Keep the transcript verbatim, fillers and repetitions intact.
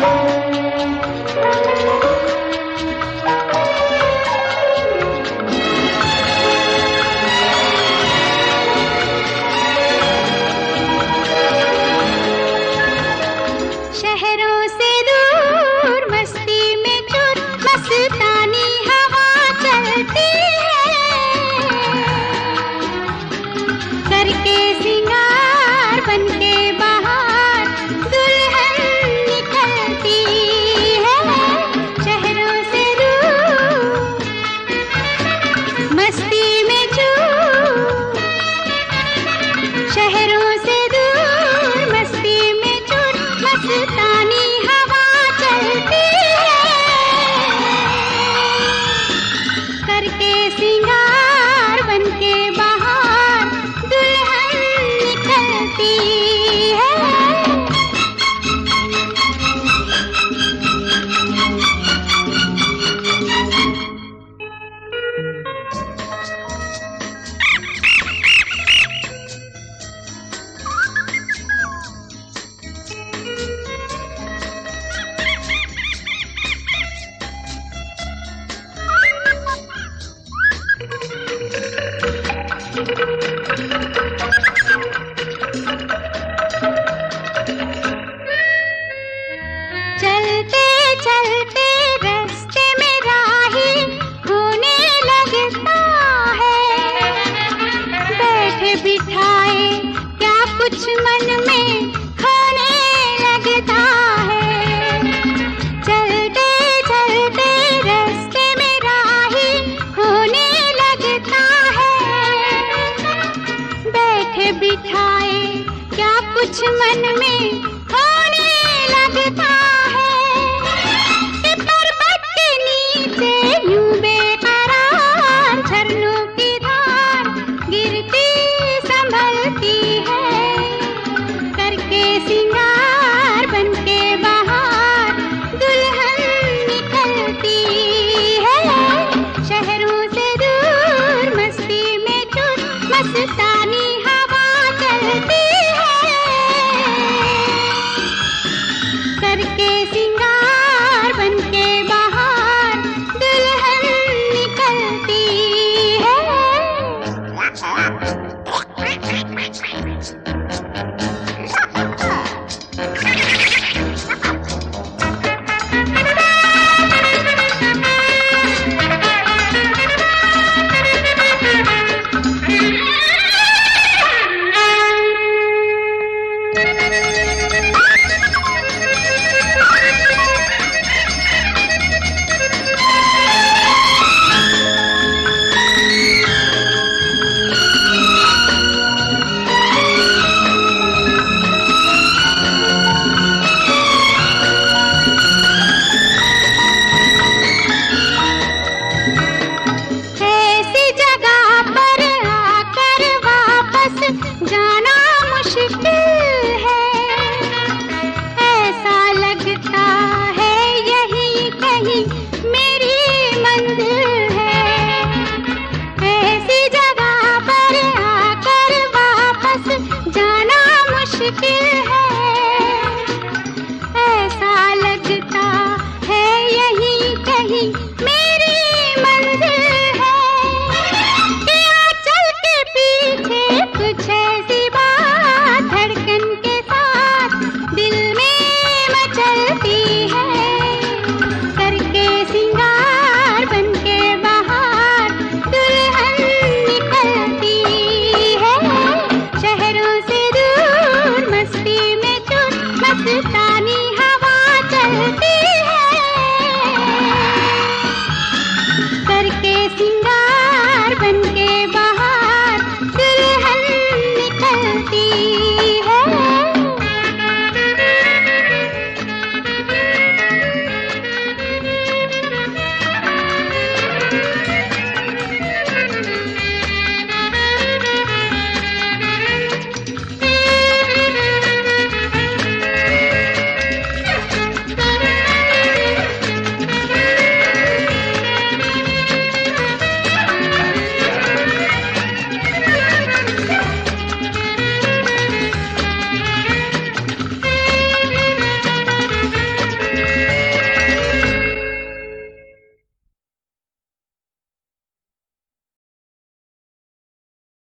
कुछ मन में होने लगता है कि पर्वत के नीचे यूं बेकरार झरनों की धार गिरती संभलती है। करके सिंगार बनके बाहर दुल्हन निकलती है। शहरों से दूर मस्ती में चूर मस्तानी हवा चलती करके सिंगार बनके बाहर दुल्हन निकलती है। जाना मुश्किल है, ऐसा लगता है यही कहीं मेरी मंजिल है। ऐसी जगह पर आकर वापस जाना मुश्किल है, ऐसा लगता है यही कहीं मेरी मंजिल है। कि आंचल के पीछे कुछ ऐसी बात धड़कन के साथ दिल में मचलती